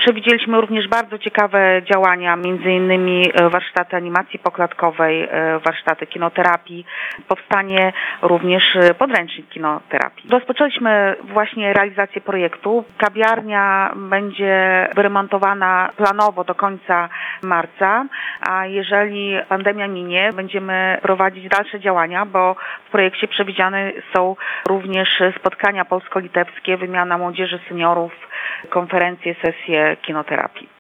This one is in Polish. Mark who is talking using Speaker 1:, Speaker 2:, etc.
Speaker 1: Przewidzieliśmy również bardzo ciekawe działania, między innymi warsztaty animacji poklatkowej, warsztaty kinoterapii. Powstanie również podręcznik kinoterapii. Rozpoczęliśmy właśnie realizację projektu. Kawiarnia będzie wyremontowana planowo do końca marca, a jeżeli pandemia minie, będziemy prowadzić dalsze działania, bo w projekcie przewidziane są również spotkania polsko-litewskie, wymiana młodzieży, seniorów, konferencje, sesje kinoterapii.